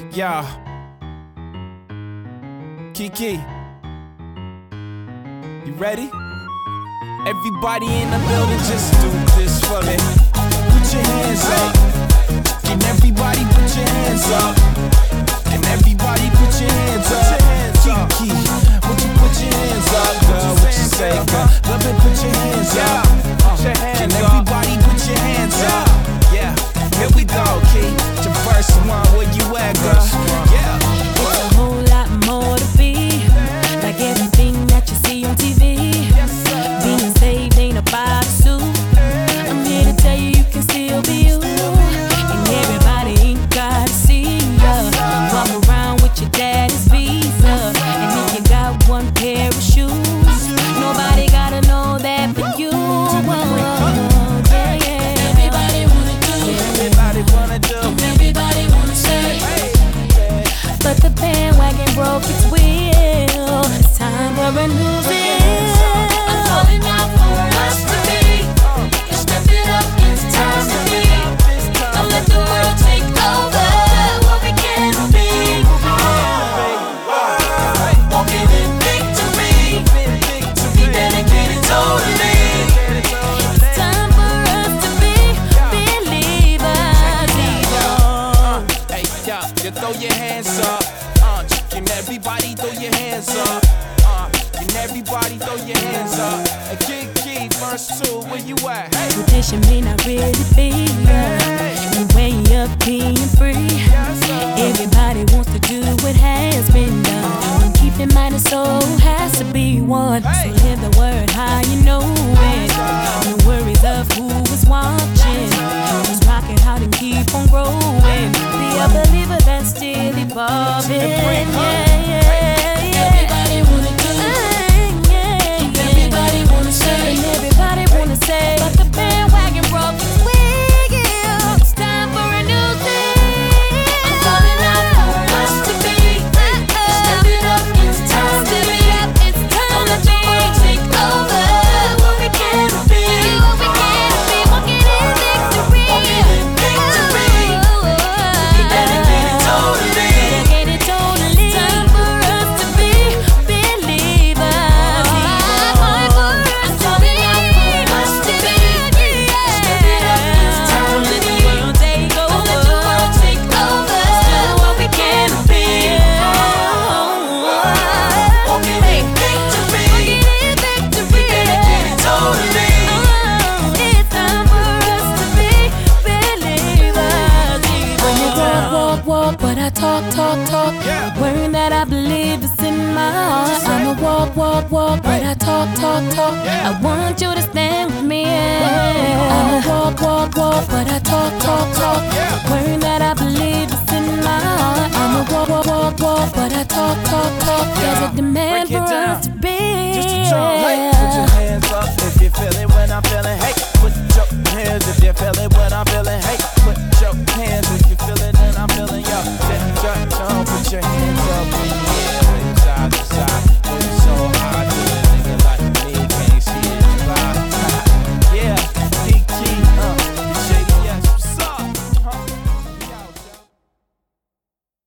Yeah. Kiki, you ready? Everybody in the building, just do this for me. Put your hands up. Can everybody put your hands up? Can everybody put your hands up? Kiki, would you put your hands up, girl? What you say, girl? Love it, put your hands up. Can everybody put your hands up? Yeah, here we go, Key. Your first one, where you at, girl? Yeah. It's a whole lot more to be, like everything that you see on TV. Being saved ain't about a suit. I'm here to tell you, you can still be you. And everybody ain't gotta see ya. Walk around with your daddy's visa. And if you got one pair of shoes, nobody gotta know that but you. Everybody wanna do. Everybody wanna do. Everybody wanna say. But the bandwagon broke its wheel. It's time for a new deal. I'm calling out for us to be. Step it up, it's time to be. Don't let the world take over what we can be. Walking in victory. Be dedicated totally. It's time for us to be believers. Hey, yeah, you throw your hands up. Can everybody throw your hands up? Can everybody throw your hands up? Hey, Kiki, verse 2, where you at? Hey. Tradition may not really be the way up being free. Everybody wants to do what has been done. And keep in mind the soul has to be one. So live the word how you know it. No worries of who is watching. Just rock it out and keep on growing. Be a believer that's still evolving. Everybody wanna do. Everybody wanna say. And everybody wanna say. But the bandwagon broke its wheel. It's time for a new thing. I'm calling out for us to be. Step it up, it's time to be. Don't let the world take over what we can be. Walking in victory. Be dedicated totally. Time for us to be believers. I'm calling out for us to be. Step it up, it's time. Don't let the world take over. Don't let the world take over. Still what we can be. Walking in victory. Be dedicated totally. It's time for us to be believers. I walk, but I talk. Yeah. The word that I believe is in my heart. I'ma walk, but I talk. Yeah. I want you to stand with me.